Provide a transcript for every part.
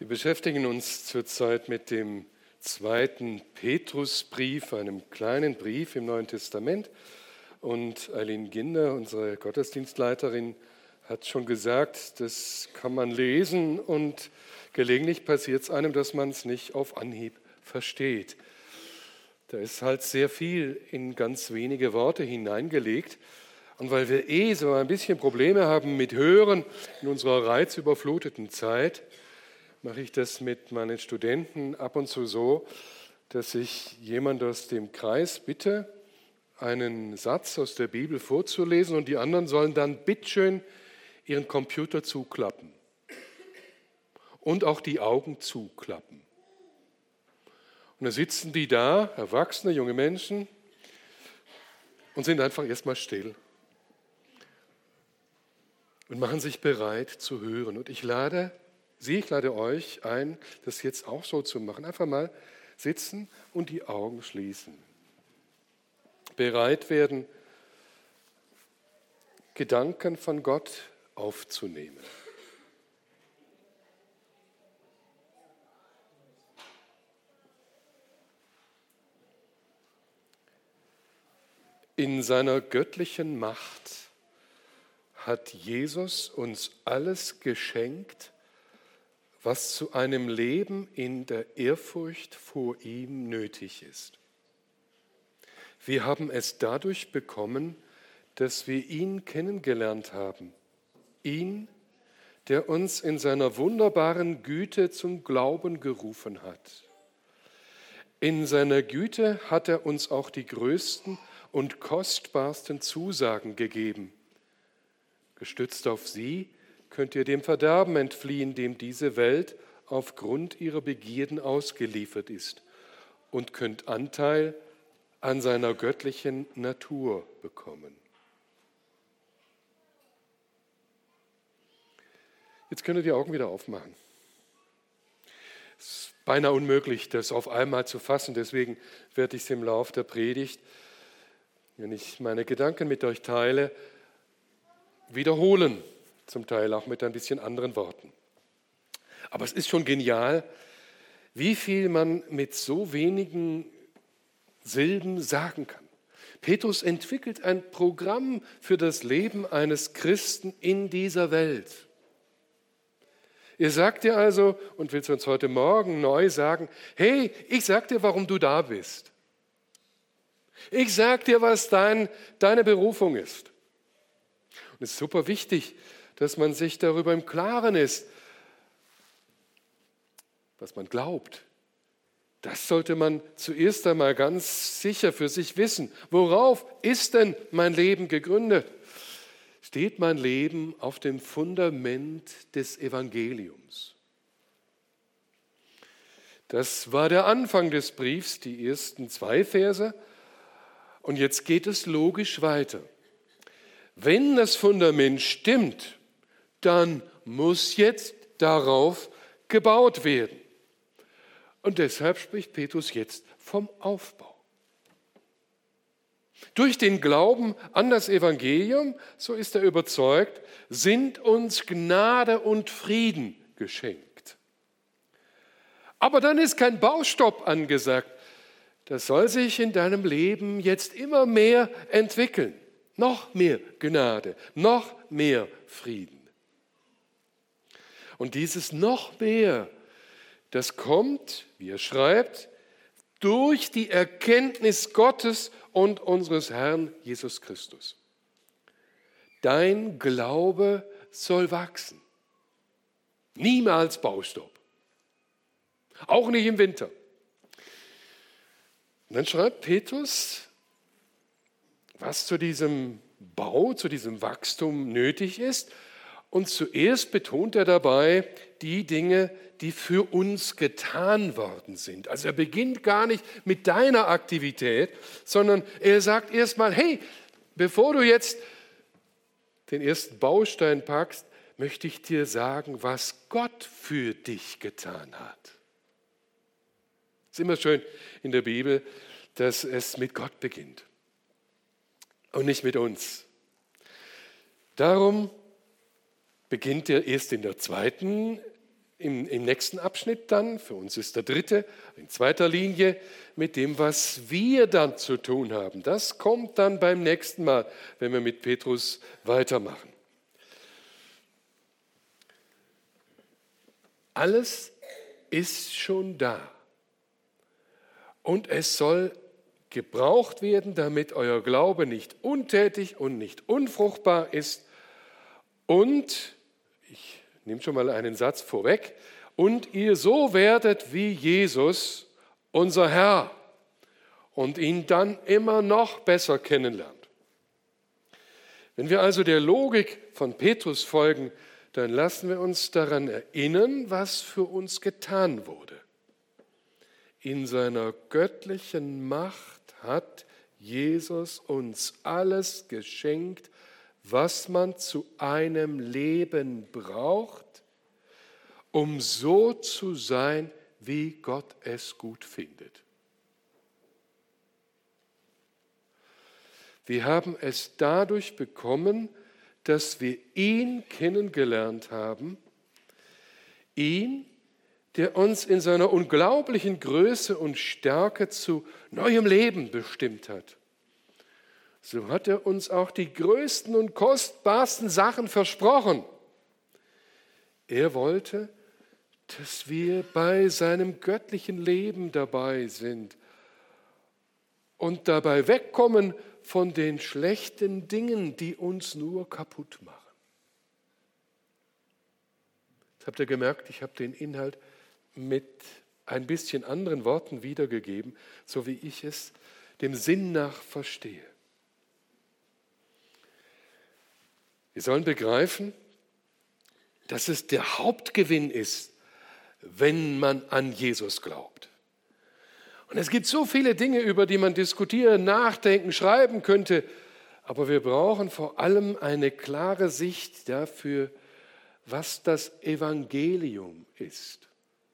Wir beschäftigen uns zurzeit mit dem zweiten Petrusbrief, einem kleinen Brief im Neuen Testament. Und Eileen Ginder, unsere Gottesdienstleiterin, hat schon gesagt, das kann man lesen und gelegentlich passiert es einem, dass man es nicht auf Anhieb versteht. Da ist halt sehr viel in ganz wenige Worte hineingelegt. Und weil wir so ein bisschen Probleme haben mit Hören in unserer reizüberfluteten Zeit, mache ich das mit meinen Studenten ab und zu so, dass ich jemand aus dem Kreis bitte, einen Satz aus der Bibel vorzulesen und die anderen sollen dann bitteschön ihren Computer zuklappen und auch die Augen zuklappen. Und dann sitzen die da, erwachsene, junge Menschen, und sind einfach erstmal still und machen sich bereit zu hören. Und ich lade euch ein, das jetzt auch so zu machen. Einfach mal sitzen und die Augen schließen. Bereit werden, Gedanken von Gott aufzunehmen. In seiner göttlichen Macht hat Jesus uns alles geschenkt, was zu einem Leben in der Ehrfurcht vor ihm nötig ist. Wir haben es dadurch bekommen, dass wir ihn kennengelernt haben. Ihn, der uns in seiner wunderbaren Güte zum Glauben gerufen hat. In seiner Güte hat er uns auch die größten und kostbarsten Zusagen gegeben. Gestützt auf sie könnt ihr dem Verderben entfliehen, dem diese Welt aufgrund ihrer Begierden ausgeliefert ist, und könnt Anteil an seiner göttlichen Natur bekommen. Jetzt könnt ihr die Augen wieder aufmachen. Es ist beinahe unmöglich, das auf einmal zu fassen, deswegen werde ich es im Lauf der Predigt, wenn ich meine Gedanken mit euch teile, wiederholen. Zum Teil auch mit ein bisschen anderen Worten. Aber es ist schon genial, wie viel man mit so wenigen Silben sagen kann. Petrus entwickelt ein Programm für das Leben eines Christen in dieser Welt. Er sagt dir also und will es uns heute Morgen neu sagen, hey, ich sag dir, warum du da bist. Ich sag dir, was deine Berufung ist. Und es ist super wichtig, dass man sich darüber im Klaren ist, was man glaubt. Das sollte man zuerst einmal ganz sicher für sich wissen. Worauf ist denn mein Leben gegründet? Steht mein Leben auf dem Fundament des Evangeliums? Das war der Anfang des Briefs, die ersten 2 Verse. Und jetzt geht es logisch weiter. Wenn das Fundament stimmt, dann muss jetzt darauf gebaut werden. Und deshalb spricht Petrus jetzt vom Aufbau. Durch den Glauben an das Evangelium, so ist er überzeugt, sind uns Gnade und Frieden geschenkt. Aber dann ist kein Baustopp angesagt. Das soll sich in deinem Leben jetzt immer mehr entwickeln. Noch mehr Gnade, noch mehr Frieden. Und dieses noch mehr, das kommt, wie er schreibt, durch die Erkenntnis Gottes und unseres Herrn Jesus Christus. Dein Glaube soll wachsen. Niemals Baustopp. Auch nicht im Winter. Und dann schreibt Petrus, was zu diesem Bau, zu diesem Wachstum nötig ist. Und zuerst betont er dabei die Dinge, die für uns getan worden sind. Also er beginnt gar nicht mit deiner Aktivität, sondern er sagt erstmal, hey, bevor du jetzt den ersten Baustein packst, möchte ich dir sagen, was Gott für dich getan hat. Es ist immer schön in der Bibel, dass es mit Gott beginnt und nicht mit uns. Darum beginnt er erst in der zweiten im nächsten Abschnitt dann, für uns ist der dritte, in zweiter Linie, mit dem, was wir dann zu tun haben. Das kommt dann beim nächsten Mal, wenn wir mit Petrus weitermachen. Alles ist schon da. Und es soll gebraucht werden, damit euer Glaube nicht untätig und nicht unfruchtbar ist. Und, ich nehme schon mal einen Satz vorweg, und ihr so werdet wie Jesus, unser Herr, und ihn dann immer noch besser kennenlernt. Wenn wir also der Logik von Petrus folgen, dann lassen wir uns daran erinnern, was für uns getan wurde. In seiner göttlichen Macht hat Jesus uns alles geschenkt, was man zu einem Leben braucht, um so zu sein, wie Gott es gut findet. Wir haben es dadurch bekommen, dass wir ihn kennengelernt haben, ihn, der uns in seiner unglaublichen Größe und Stärke zu neuem Leben bestimmt hat. So hat er uns auch die größten und kostbarsten Sachen versprochen. Er wollte, dass wir bei seinem göttlichen Leben dabei sind und dabei wegkommen von den schlechten Dingen, die uns nur kaputt machen. Jetzt habt ihr gemerkt, ich habe den Inhalt mit ein bisschen anderen Worten wiedergegeben, so wie ich es dem Sinn nach verstehe. Wir sollen begreifen, dass es der Hauptgewinn ist, wenn man an Jesus glaubt. Und es gibt so viele Dinge, über die man diskutieren, nachdenken, schreiben könnte, aber wir brauchen vor allem eine klare Sicht dafür, was das Evangelium ist.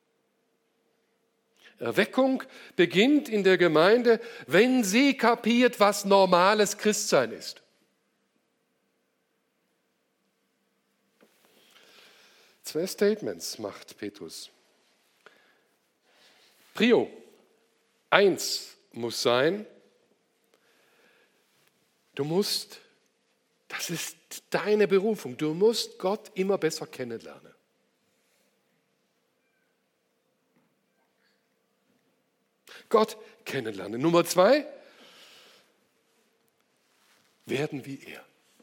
Erweckung beginnt in der Gemeinde, wenn sie kapiert, was normales Christsein ist. Zwei Statements macht Petrus. Prio 1 muss sein, das ist deine Berufung, du musst Gott immer besser kennenlernen. Gott kennenlernen. Nummer 2, werden wie er.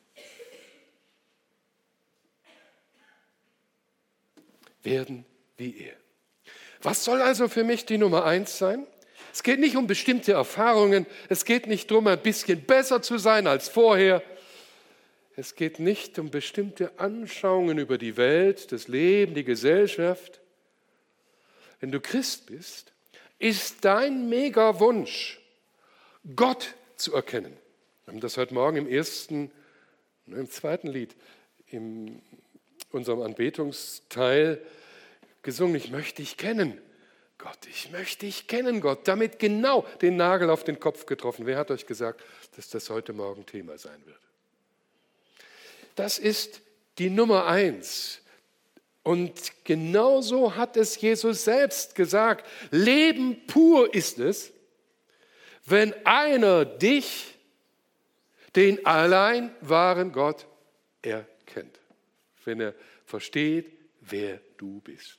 Werden wie er. Was soll also für mich die Nummer 1 sein? Es geht nicht um bestimmte Erfahrungen, es geht nicht darum, ein bisschen besser zu sein als vorher. Es geht nicht um bestimmte Anschauungen über die Welt, das Leben, die Gesellschaft. Wenn du Christ bist, ist dein Mega-Wunsch, Gott zu erkennen. Wir haben das heute Morgen im zweiten Lied, in unserem Anbetungsteil gesungen. Ich möchte dich kennen, Gott. Ich möchte dich kennen, Gott. Damit genau den Nagel auf den Kopf getroffen. Wer hat euch gesagt, dass das heute Morgen Thema sein wird? Das ist die Nummer 1. Und genauso hat es Jesus selbst gesagt. Leben pur ist es, wenn einer dich, den allein wahren Gott, erkennt. Wenn er versteht, wer du bist.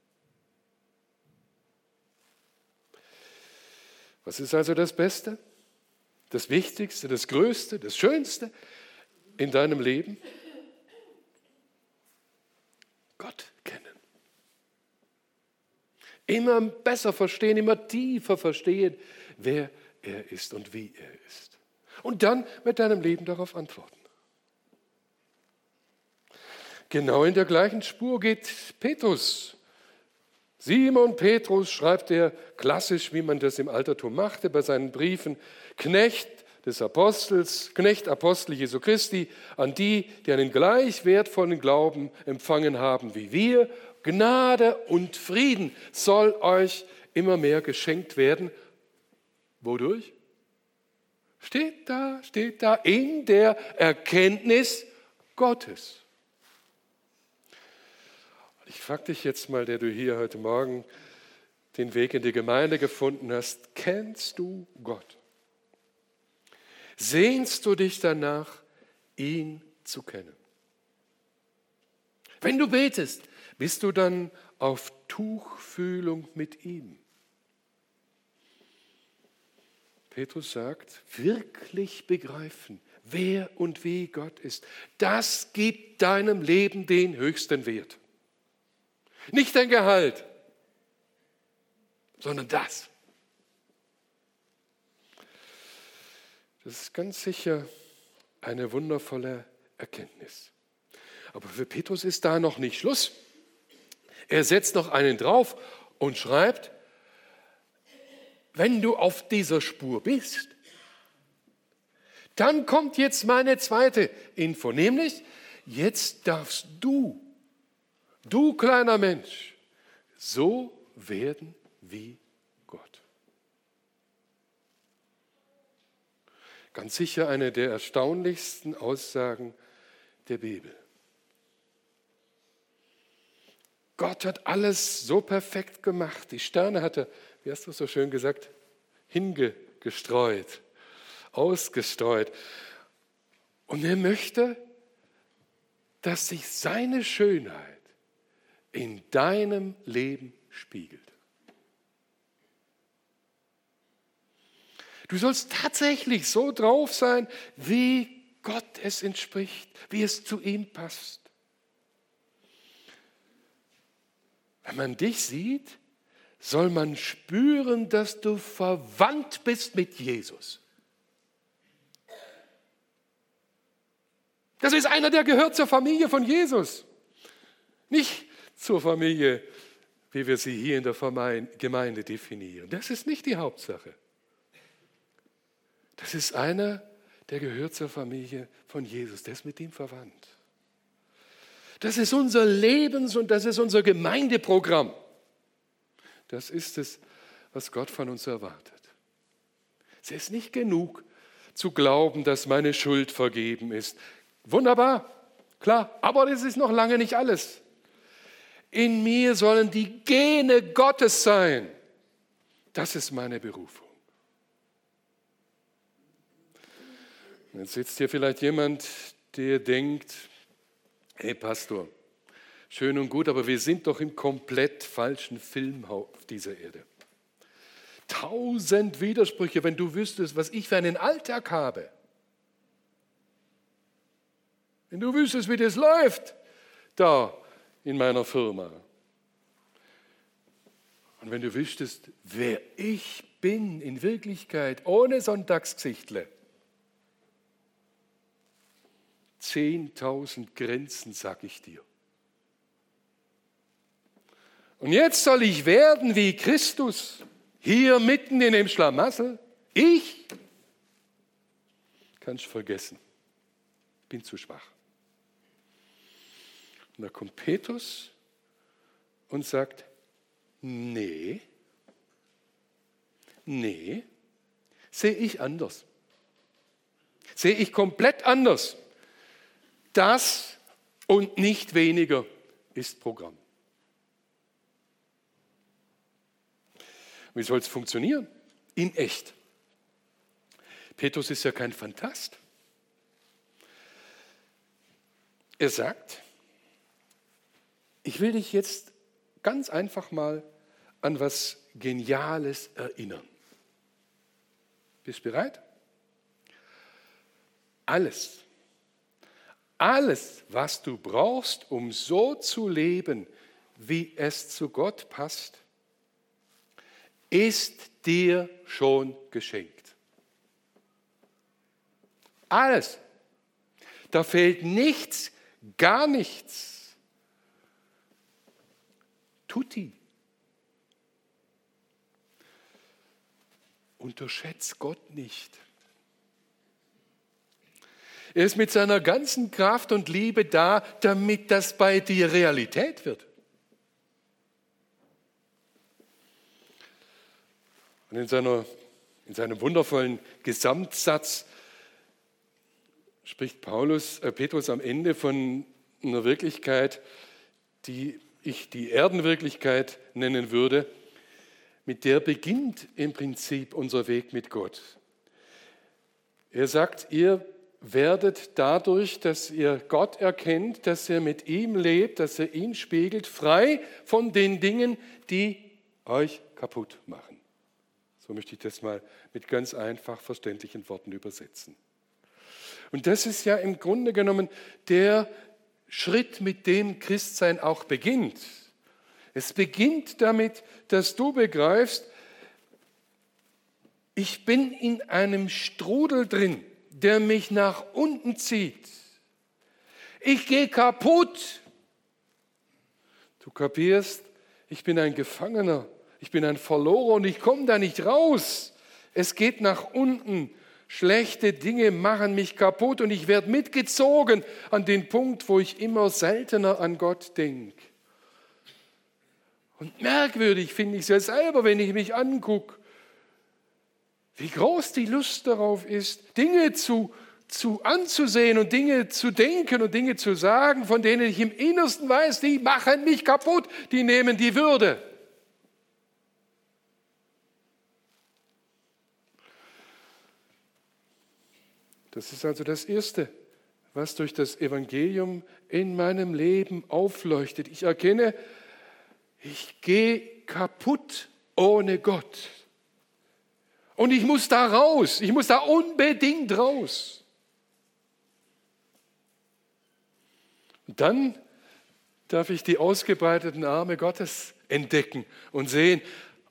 Was ist also das Beste, das Wichtigste, das Größte, das Schönste in deinem Leben? Gott kennen. Immer besser verstehen, immer tiefer verstehen, wer er ist und wie er ist. Und dann mit deinem Leben darauf antworten. Genau in der gleichen Spur geht Petrus. Simon Petrus schreibt er klassisch, wie man das im Altertum machte, bei seinen Briefen, Knecht des Apostels, Knecht Apostel Jesu Christi, an die einen gleich wertvollen Glauben empfangen haben wie wir. Gnade und Frieden soll euch immer mehr geschenkt werden. Wodurch? Steht da, in der Erkenntnis Gottes. Ich frage dich jetzt mal, der du hier heute Morgen den Weg in die Gemeinde gefunden hast, kennst du Gott? Sehnst du dich danach, ihn zu kennen? Wenn du betest, bist du dann auf Tuchfühlung mit ihm? Petrus sagt, wirklich begreifen, wer und wie Gott ist. Das gibt deinem Leben den höchsten Wert. Nicht dein Gehalt, sondern das. Das ist ganz sicher eine wundervolle Erkenntnis. Aber für Petrus ist da noch nicht Schluss. Er setzt noch einen drauf und schreibt, wenn du auf dieser Spur bist, dann kommt jetzt meine zweite Info, nämlich jetzt darfst du kleiner Mensch, so werden wie Gott. Ganz sicher eine der erstaunlichsten Aussagen der Bibel. Gott hat alles so perfekt gemacht. Die Sterne hat er, wie hast du es so schön gesagt, hingestreut, ausgestreut. Und er möchte, dass sich seine Schönheit in deinem Leben spiegelt. Du sollst tatsächlich so drauf sein, wie Gott es entspricht, wie es zu ihm passt. Wenn man dich sieht, soll man spüren, dass du verwandt bist mit Jesus. Das ist einer, der gehört zur Familie von Jesus. Nicht zur Familie, wie wir sie hier in der Gemeinde definieren. Das ist nicht die Hauptsache. Das ist einer, der gehört zur Familie von Jesus. Der ist mit ihm verwandt. Das ist unser Lebens- und das ist unser Gemeindeprogramm. Das ist es, was Gott von uns erwartet. Es ist nicht genug zu glauben, dass meine Schuld vergeben ist. Wunderbar, klar, aber das ist noch lange nicht alles. In mir sollen die Gene Gottes sein. Das ist meine Berufung. Jetzt sitzt hier vielleicht jemand, der denkt, hey Pastor, schön und gut, aber wir sind doch im komplett falschen Film auf dieser Erde. 1000 Widersprüche, wenn du wüsstest, was ich für einen Alltag habe. Wenn du wüsstest, wie das läuft, da in meiner Firma. Und wenn du wüsstest, wer ich bin in Wirklichkeit, ohne Sonntagsgesichtle. 10.000 Grenzen, sag ich dir. Und jetzt soll ich werden wie Christus, hier mitten in dem Schlamassel. Ich? Kannst vergessen. Bin zu schwach. Und da kommt Petrus und sagt, nee, sehe ich anders. Sehe ich komplett anders. Das und nicht weniger ist Programm. Wie soll es funktionieren? In echt. Petrus ist ja kein Phantast. Er sagt, ich will dich jetzt ganz einfach mal an was Geniales erinnern. Bist du bereit? Alles, was du brauchst, um so zu leben, wie es zu Gott passt, ist dir schon geschenkt. Alles. Da fehlt nichts, gar nichts. Tutti. Unterschätzt Gott nicht. Er ist mit seiner ganzen Kraft und Liebe da, damit das bei dir Realität wird. Und in seinem wundervollen Gesamtsatz spricht Petrus am Ende von einer Wirklichkeit, die ich die Erdenwirklichkeit nennen würde, mit der beginnt im Prinzip unser Weg mit Gott. Er sagt, ihr werdet dadurch, dass ihr Gott erkennt, dass ihr mit ihm lebt, dass ihr ihn spiegelt, frei von den Dingen, die euch kaputt machen. So möchte ich das mal mit ganz einfach verständlichen Worten übersetzen. Und das ist ja im Grunde genommen der Schritt, mit dem Christsein auch beginnt. Es beginnt damit, dass du begreifst, ich bin in einem Strudel drin, der mich nach unten zieht. Ich gehe kaputt. Du kapierst, ich bin ein Gefangener, ich bin ein Verlorer und ich komme da nicht raus. Es geht nach unten. Schlechte Dinge machen mich kaputt und ich werde mitgezogen an den Punkt, wo ich immer seltener an Gott denke. Und merkwürdig finde ich es ja selber, wenn ich mich angucke, wie groß die Lust darauf ist, Dinge anzusehen und Dinge zu denken und Dinge zu sagen, von denen ich im Innersten weiß, die machen mich kaputt, die nehmen die Würde. Das ist also das Erste, was durch das Evangelium in meinem Leben aufleuchtet. Ich erkenne, ich gehe kaputt ohne Gott. Und ich muss da raus, ich muss da unbedingt raus. Und dann darf ich die ausgebreiteten Arme Gottes entdecken und sehen,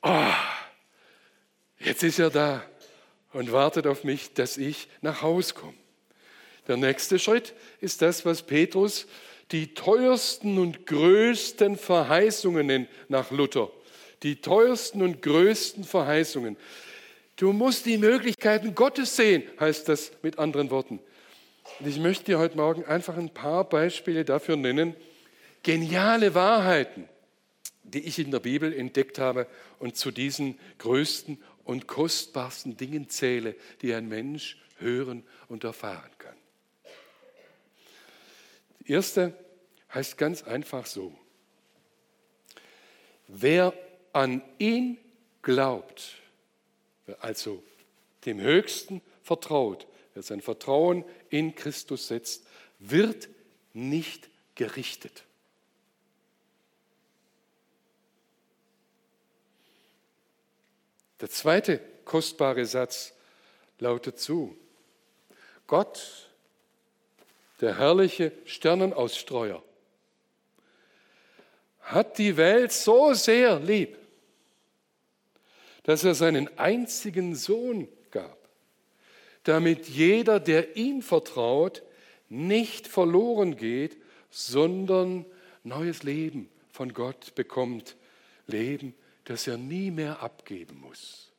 jetzt ist er da und wartet auf mich, dass ich nach Hause komme. Der nächste Schritt ist das, was Petrus die teuersten und größten Verheißungen nennt nach Luther. Die teuersten und größten Verheißungen. Du musst die Möglichkeiten Gottes sehen, heißt das mit anderen Worten. Und ich möchte dir heute Morgen einfach ein paar Beispiele dafür nennen, geniale Wahrheiten, die ich in der Bibel entdeckt habe und zu diesen größten und kostbarsten Dingen zähle, die ein Mensch hören und erfahren kann. Die erste heißt ganz einfach so: Wer an ihn glaubt, wer also dem Höchsten vertraut, wer sein Vertrauen in Christus setzt, wird nicht gerichtet. Der zweite kostbare Satz lautet so: Gott, der herrliche Sternenausstreuer, hat die Welt so sehr lieb, dass er seinen einzigen Sohn gab, damit jeder, der ihm vertraut, nicht verloren geht, sondern neues Leben von Gott bekommt. Leben, das er nie mehr abgeben muss.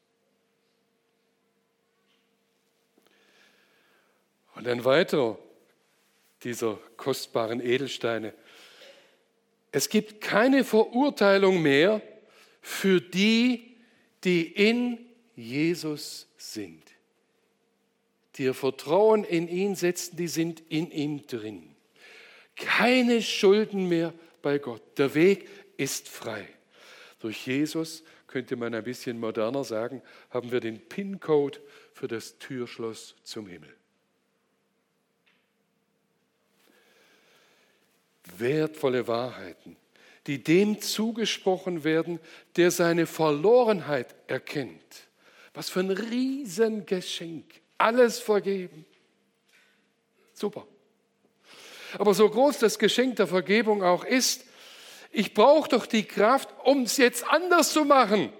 Und ein weiterer dieser kostbaren Edelsteine: Es gibt keine Verurteilung mehr für die, die in Jesus sind. Die ihr Vertrauen in ihn setzen, die sind in ihm drin. Keine Schulden mehr bei Gott. Der Weg ist frei. Durch Jesus, könnte man ein bisschen moderner sagen, haben wir den PIN-Code für das Türschloss zum Himmel. Wertvolle Wahrheiten, die dem zugesprochen werden, der seine Verlorenheit erkennt. Was für ein Riesengeschenk. Alles vergeben. Super. Aber so groß das Geschenk der Vergebung auch ist, ich brauche doch die Kraft, um es jetzt anders zu machen.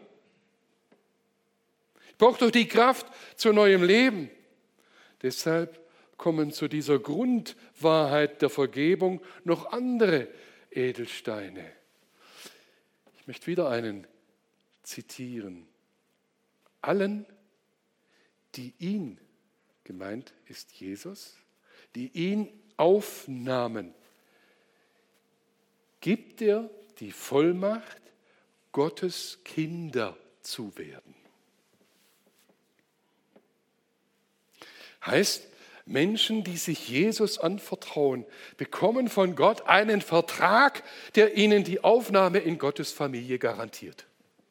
Ich brauche doch die Kraft zu neuem Leben. Deshalb kommen zu dieser Grundwahrheit der Vergebung noch andere Edelsteine. Ich möchte wieder einen zitieren. Allen, die ihn, gemeint ist Jesus, die ihn aufnahmen, gibt er die Vollmacht, Gottes Kinder zu werden. Heißt, Menschen, die sich Jesus anvertrauen, bekommen von Gott einen Vertrag, der ihnen die Aufnahme in Gottes Familie garantiert.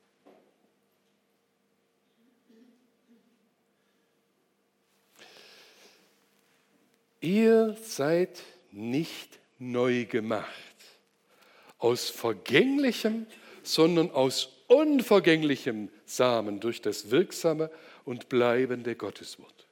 Ihr seid nicht neu gemacht aus vergänglichem, sondern aus unvergänglichem Samen durch das wirksame und bleibende Gotteswort.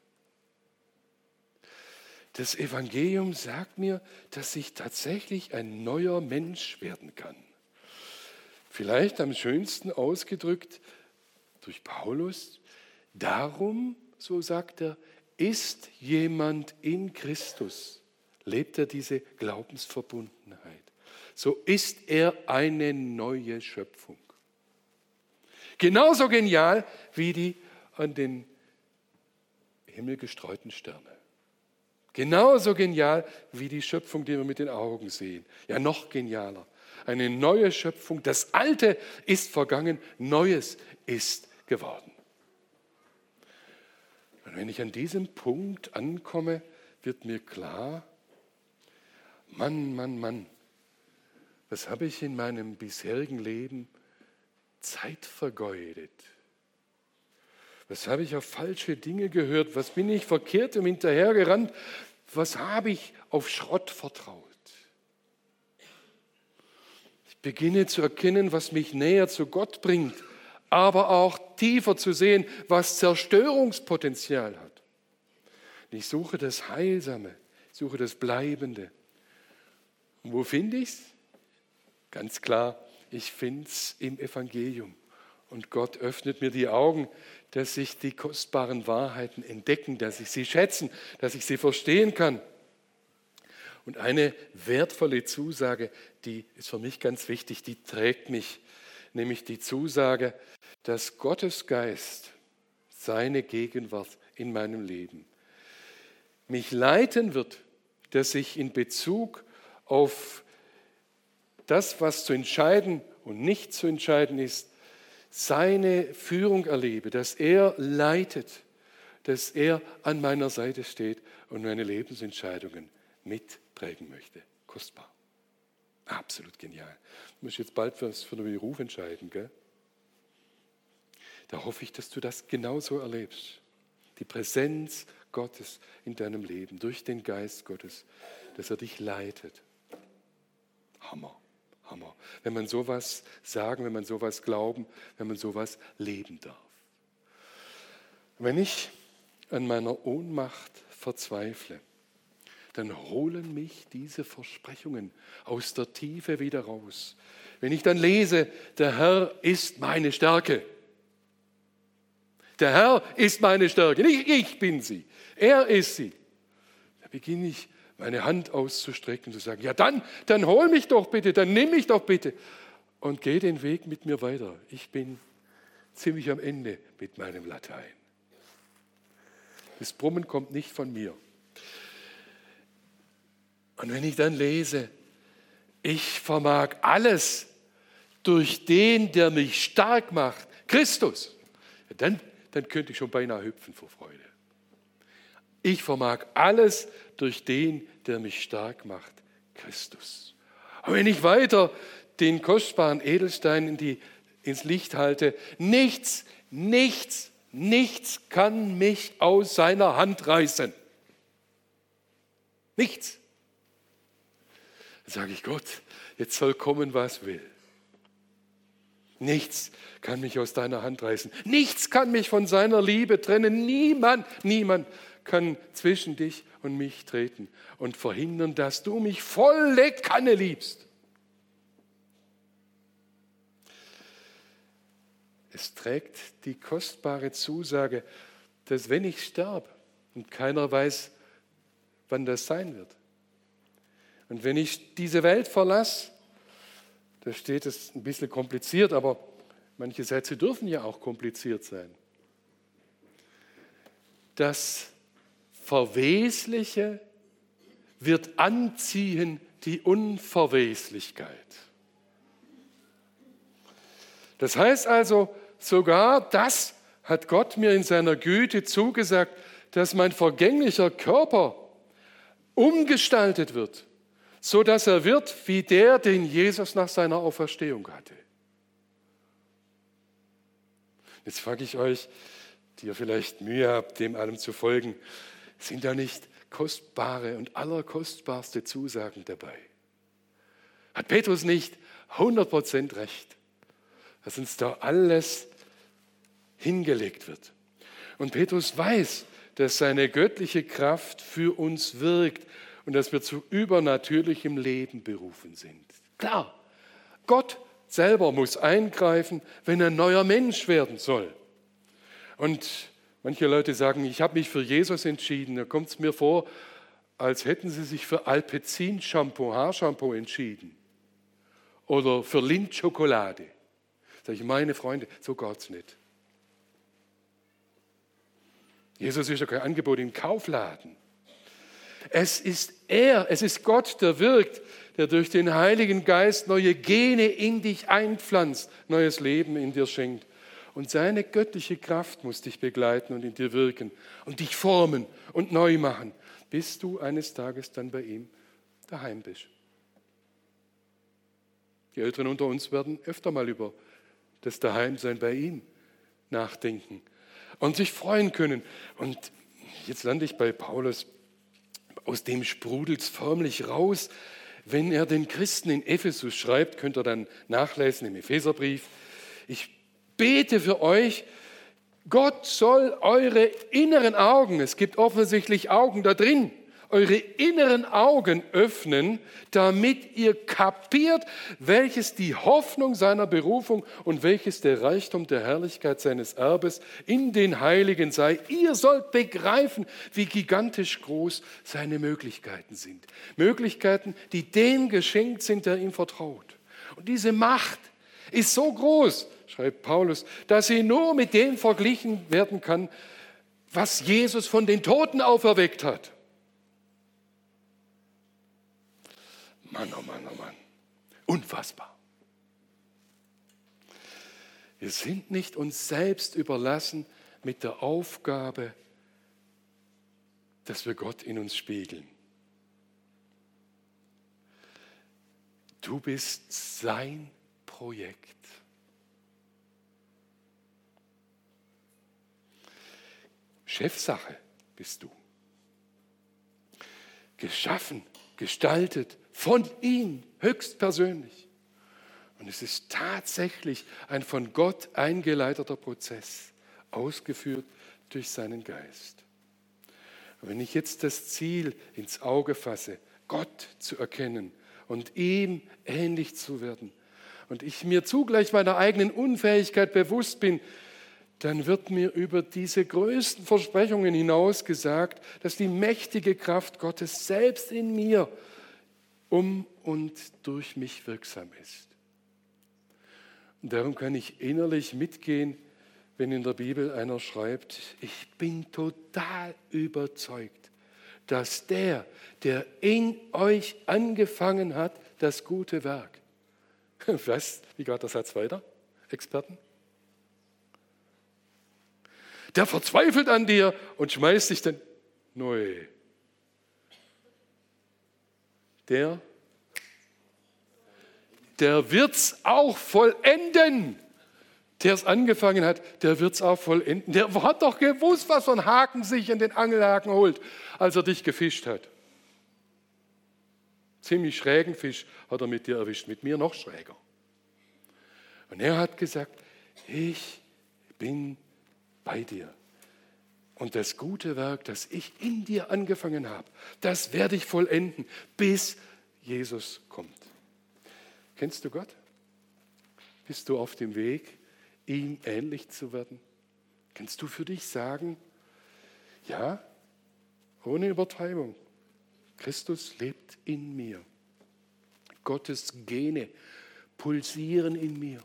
Das Evangelium sagt mir, dass ich tatsächlich ein neuer Mensch werden kann. Vielleicht am schönsten ausgedrückt durch Paulus. Darum, so sagt er, ist jemand in Christus, lebt er diese Glaubensverbundenheit. So ist er eine neue Schöpfung. Genauso genial wie die an den Himmel gestreuten Sterne. Genauso genial wie die Schöpfung, die wir mit den Augen sehen. Ja, noch genialer. Eine neue Schöpfung. Das Alte ist vergangen, Neues ist geworden. Und wenn ich an diesem Punkt ankomme, wird mir klar, Mann, was habe ich in meinem bisherigen Leben Zeit vergeudet? Was habe ich auf falsche Dinge gehört? Was bin ich Verkehrtem hinterhergerannt? Was habe ich auf Schrott vertraut? Ich beginne zu erkennen, was mich näher zu Gott bringt, aber auch tiefer zu sehen, was Zerstörungspotenzial hat. Und ich suche das Heilsame, ich suche das Bleibende. Und wo finde ich es? Ganz klar, ich finde es im Evangelium. Und Gott öffnet mir die Augen, dass ich die kostbaren Wahrheiten entdecken, dass ich sie schätzen, dass ich sie verstehen kann. Und eine wertvolle Zusage, die ist für mich ganz wichtig, die trägt mich, nämlich die Zusage, dass Gottes Geist, seine Gegenwart in meinem Leben, mich leiten wird, dass ich in Bezug auf das, was zu entscheiden und nicht zu entscheiden ist, seine Führung erlebe, dass er leitet, dass er an meiner Seite steht und meine Lebensentscheidungen mitprägen möchte. Kostbar. Absolut genial. Du musst jetzt bald für den Beruf entscheiden, gell? Da hoffe ich, dass du das genauso erlebst. Die Präsenz Gottes in deinem Leben, durch den Geist Gottes, dass er dich leitet. Hammer. Wenn man sowas sagen, wenn man sowas glauben, wenn man sowas leben darf. Wenn ich an meiner Ohnmacht verzweifle, dann holen mich diese Versprechungen aus der Tiefe wieder raus. Wenn ich dann lese, der Herr ist meine Stärke. Der Herr ist meine Stärke, nicht ich bin sie, er ist sie. Da beginne ich meine Hand auszustrecken und zu sagen, ja dann hol mich doch bitte, dann nimm mich doch bitte und geh den Weg mit mir weiter. Ich bin ziemlich am Ende mit meinem Latein. Das Brummen kommt nicht von mir. Und wenn ich dann lese, ich vermag alles durch den, der mich stark macht, Christus, dann könnte ich schon beinahe hüpfen vor Freude. Ich vermag alles durch den, der mich stark macht, Christus. Und wenn ich weiter den kostbaren Edelstein ins Licht halte, nichts kann mich aus seiner Hand reißen. Nichts. Dann sage ich, Gott, jetzt soll kommen, was will. Nichts kann mich aus deiner Hand reißen. Nichts kann mich von seiner Liebe trennen. Niemand kann zwischen dich und mich treten und verhindern, dass du mich volle Kanne liebst. Es trägt die kostbare Zusage, dass wenn ich sterbe und keiner weiß, wann das sein wird, und wenn ich diese Welt verlasse, da steht es ein bisschen kompliziert, aber manche Sätze dürfen ja auch kompliziert sein. Das Verwesliche wird anziehen die Unverweslichkeit. Das heißt also, sogar das hat Gott mir in seiner Güte zugesagt, dass mein vergänglicher Körper umgestaltet wird, so dass er wird wie der, den Jesus nach seiner Auferstehung hatte. Jetzt frage ich euch, die ihr vielleicht Mühe habt, dem allem zu folgen, sind da nicht kostbare und allerkostbarste Zusagen dabei? Hat Petrus nicht 100% recht, dass uns da alles hingelegt wird? Und Petrus weiß, dass seine göttliche Kraft für uns wirkt und dass wir zu übernatürlichem Leben berufen sind. Klar, Gott selber muss eingreifen, wenn ein neuer Mensch werden soll. Und manche Leute sagen, ich habe mich für Jesus entschieden. Da kommt es mir vor, als hätten sie sich für Alpecin-Shampoo, Haarshampoo entschieden. Oder für Lindt-Schokolade. Sag ich, meine Freunde, so geht's nicht. Jesus ist ja kein Angebot im Kaufladen. Es ist er, es ist Gott, der wirkt, der durch den Heiligen Geist neue Gene in dich einpflanzt, neues Leben in dir schenkt. Und seine göttliche Kraft muss dich begleiten und in dir wirken und dich formen und neu machen, bis du eines Tages dann bei ihm daheim bist. Die Älteren unter uns werden öfter mal über das Daheimsein bei ihm nachdenken und sich freuen können. Und jetzt lande ich bei Paulus. Aus dem sprudelt es förmlich raus, wenn er den Christen in Ephesus schreibt, könnt ihr dann nachlesen im Epheserbrief. Ich bete für euch, Gott soll eure inneren Augen, es gibt offensichtlich Augen da drin, eure inneren Augen öffnen, damit ihr kapiert, welches die Hoffnung seiner Berufung und welches der Reichtum der Herrlichkeit seines Erbes in den Heiligen sei. Ihr sollt begreifen, wie gigantisch groß seine Möglichkeiten sind. Möglichkeiten, die dem geschenkt sind, der ihm vertraut. Und diese Macht ist so groß, schreibt Paulus, dass sie nur mit dem verglichen werden kann, was Jesus von den Toten auferweckt hat. Mann, oh Mann, oh Mann. Unfassbar. Wir sind nicht uns selbst überlassen mit der Aufgabe, dass wir Gott in uns spiegeln. Du bist sein Projekt. Chefsache bist du. Geschaffen, gestaltet von ihm höchstpersönlich. Und es ist tatsächlich ein von Gott eingeleiteter Prozess, ausgeführt durch seinen Geist. Und wenn ich jetzt das Ziel ins Auge fasse, Gott zu erkennen und ihm ähnlich zu werden, und ich mir zugleich meiner eigenen Unfähigkeit bewusst bin, dann wird mir über diese größten Versprechungen hinaus gesagt, dass die mächtige Kraft Gottes selbst in mir um und durch mich wirksam ist. Und darum kann ich innerlich mitgehen, wenn in der Bibel einer schreibt, ich bin total überzeugt, dass der in euch angefangen hat, das gute Werk. Was? Wie geht der Satz weiter, Experten? Der verzweifelt an dir und schmeißt dich dann neu. Der wird's auch vollenden. Der es angefangen hat, der wird's auch vollenden. Der hat doch gewusst, was für ein Haken sich in den Angelhaken holt, als er dich gefischt hat. Ziemlich schrägen Fisch hat er mit dir erwischt, mit mir noch schräger. Und er hat gesagt, ich bin bei dir. Und das gute Werk, das ich in dir angefangen habe, das werde ich vollenden, bis Jesus kommt. Kennst du Gott? Bist du auf dem Weg, ihm ähnlich zu werden? Kannst du für dich sagen, ja, ohne Übertreibung, Christus lebt in mir. Gottes Gene pulsieren in mir.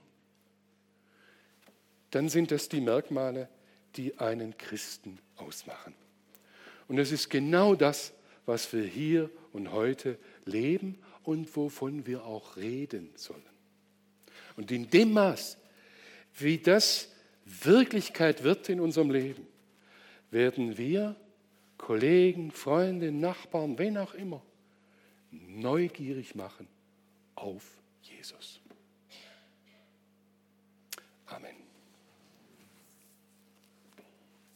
Dann sind das die Merkmale, die einen Christen ausmachen. Und es ist genau das, was wir hier und heute leben und wovon wir auch reden sollen. Und in dem Maß, wie das Wirklichkeit wird in unserem Leben, werden wir Kollegen, Freunde, Nachbarn, wen auch immer, neugierig machen auf Jesus.